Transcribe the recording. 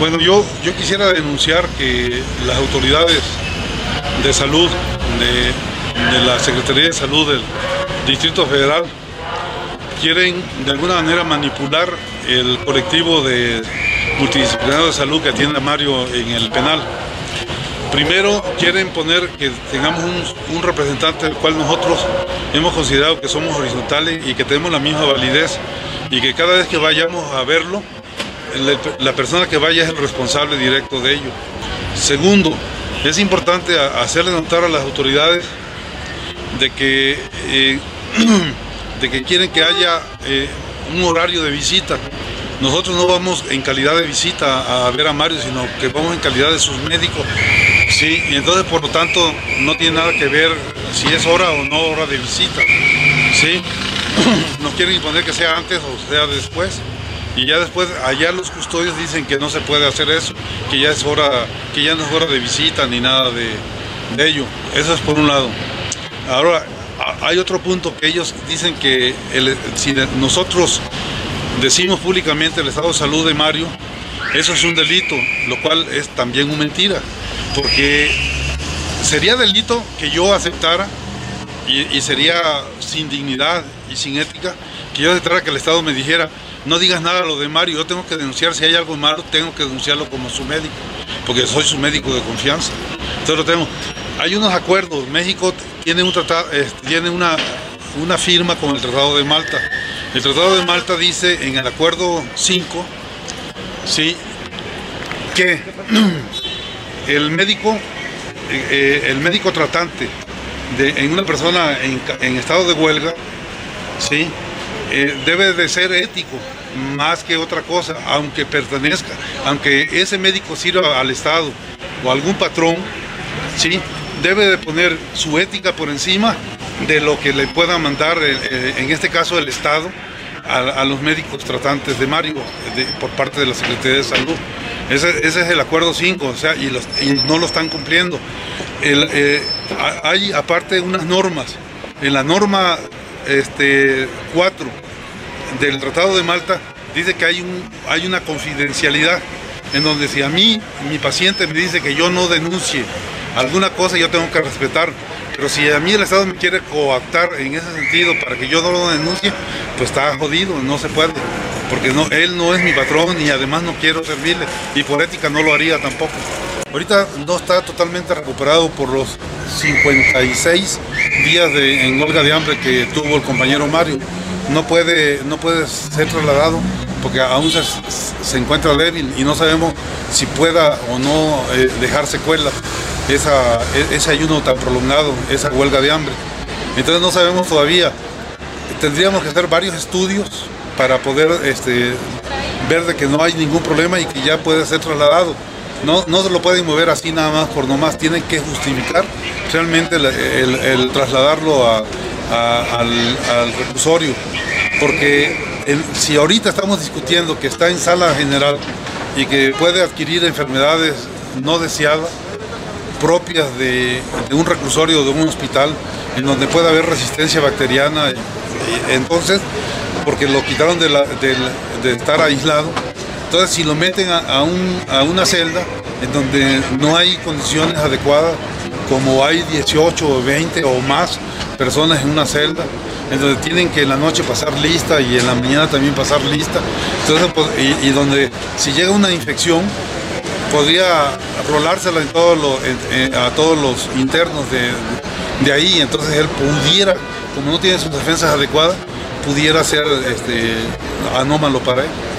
Bueno, yo quisiera denunciar que las autoridades de salud de la Secretaría de Salud del Distrito Federal quieren de alguna manera manipular el colectivo de multidisciplinario de salud que atiende a Mario en el penal. Primero quieren poner que tengamos un representante del cual nosotros hemos considerado que somos horizontales y que tenemos la misma validez y que cada vez que vayamos a verlo, la persona que vaya es el responsable directo de ello. Segundo, es importante hacerle notar a las autoridades de que quieren que haya un horario de visita. Nosotros no vamos en calidad de visita a ver a Mario, sino que vamos en calidad de sus médicos. Sí, y entonces por lo tanto no tiene nada que ver si es hora o no hora de visita. Sí, nos quieren imponer que sea antes o sea después. Y ya después, allá los custodios dicen que no se puede hacer eso, que ya es hora, que ya no es hora de visita ni nada de ello. Eso es por un lado. Ahora, hay otro punto que ellos dicen que si nosotros decimos públicamente el estado de salud de Mario, eso es un delito, lo cual es también una mentira, porque sería delito que yo aceptara y sería sin dignidad y sin ética que yo aceptara que el Estado me dijera: no digas nada a lo de Mario, yo tengo que denunciar, si hay algo malo, tengo que denunciarlo como su médico, porque soy su médico de confianza. Entonces lo tengo. Hay unos acuerdos, México tiene un tratado, tiene una firma con el Tratado de Malta. El Tratado de Malta dice en el acuerdo 5, ¿sí?, que el médico tratante en una persona en estado de huelga, ¿sí?, debe de ser ético más que otra cosa, aunque ese médico sirva al Estado o a algún patrón, ¿sí?, debe de poner su ética por encima de lo que le pueda mandar, en este caso el Estado, a los médicos tratantes de Mario por parte de la Secretaría de Salud. Ese es el acuerdo 5, o sea, y no lo están cumpliendo. Hay aparte unas normas. En la norma 4 del Tratado de Malta dice que hay una confidencialidad en donde si a mí, mi paciente me dice que yo no denuncie alguna cosa, yo tengo que respetar. Pero si a mí el Estado me quiere coactar en ese sentido para que yo no lo denuncie, pues está jodido, no se puede. Porque él no es mi patrón y además no quiero servirle. Y por ética no lo haría tampoco. Ahorita no está totalmente recuperado por los 56 días en huelga de hambre que tuvo el compañero Mario. No puede ser trasladado porque aún se encuentra débil y no sabemos si pueda o no dejar secuelas ese ayuno tan prolongado, esa huelga de hambre. Entonces no sabemos todavía. Tendríamos que hacer varios estudios para poder ver de que no hay ningún problema y que ya puede ser trasladado. No se lo pueden mover así nada más por nomás, tienen que justificar realmente el trasladarlo al reclusorio, porque si ahorita estamos discutiendo que está en sala general y que puede adquirir enfermedades no deseadas propias de un reclusorio o de un hospital en donde puede haber resistencia bacteriana, entonces, porque lo quitaron de estar aislado. Entonces, si lo meten a una celda en donde no hay condiciones adecuadas, como hay 18 o 20 o más personas en una celda, en donde tienen que en la noche pasar lista y en la mañana también pasar lista, entonces, pues, y donde si llega una infección, podría rolársela a todos los internos de ahí, entonces él pudiera, como no tiene sus defensas adecuadas, pudiera ser anómalo para él.